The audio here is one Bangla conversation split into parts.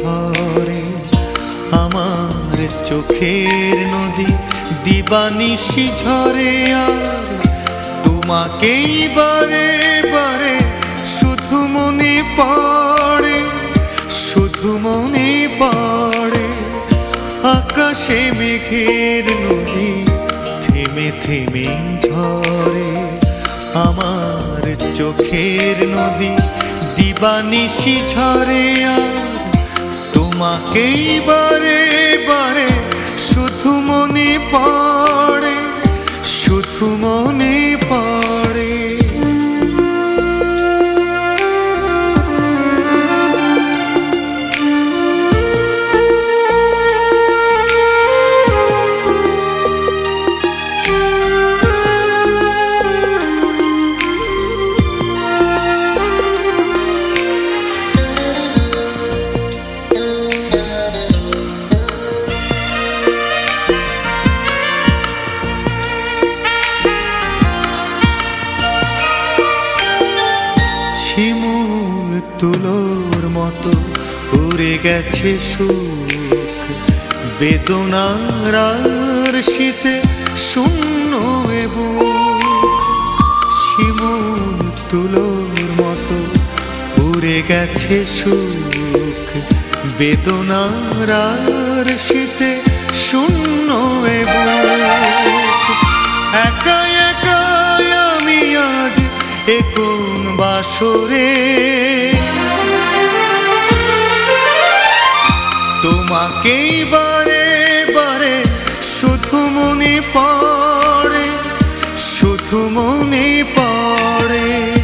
ঝরে আমার চোখের নদী দিবানিশি ঝরে আর তোমাকেই বারে বারে শুধু মনে পড়ে, শুধু মনে পড়ে। আকাশে মেঘের নদী থেমে থেমে ঝরে আমার চোখের নদী দিবানিশি ঝরে আর তোমাকেই বারে বারে শুধু মনে পড়ে, শুধু মনে পড়ে। শিমুল তুলোর মতো উড়ে গেছে সুখ, বেদনার আর শীতে শূন্য বুক। শিমুল তুলোর মতো উড়ে গেছে সুখ, বেদনার আর শীতে শূন্য বুক। একা একা আমি আজ এ কোন বাসরে, তোমাকেই বারে বারে শুধু মনে পড়ে, শুধু মনে পড়ে।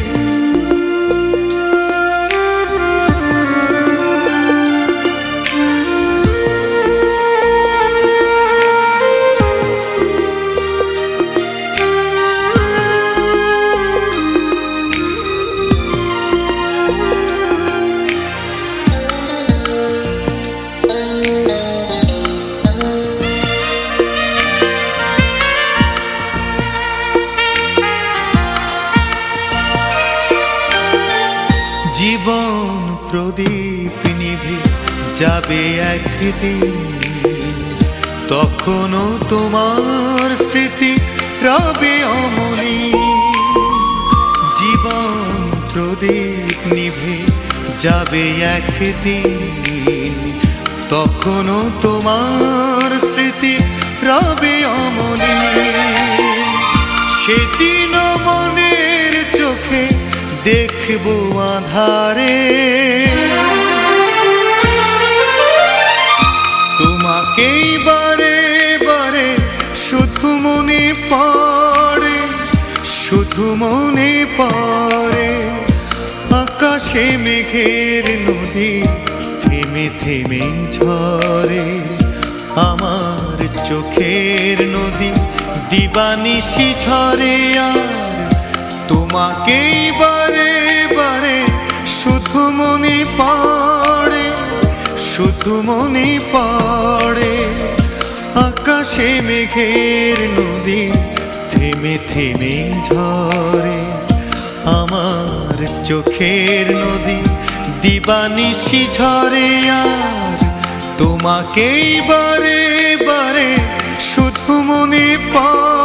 জীবন প্রদীপ নিভে যাবে একদিন, তখনও তোমার স্মৃতি রবে অমলিন। জীবন প্রদীপ নিভে যাবে একদিন, তখনও তোমার স্মৃতি রবে অমলিন। সেদিন মনের চোখে দেখবো আধারে তোমাকেই বারে বারে শুধু মনে পড়ে, শুধু মনে পড়ে। আকাশে মেঘের নদী থেমে থেমে ঝরে আমার চোখের নদী দিবানিশি ঝরে আর তোমাকেই বারে বারে শুধু মনে পড়ে, শুধু মনে পড়ে। আকাশে মেঘের নদী থেমে থেমে ঝরে আমার চোখের নদী দিবানিশি ঝরে আর তোমাকেই বারে বারে শুধু মনে পড়ে।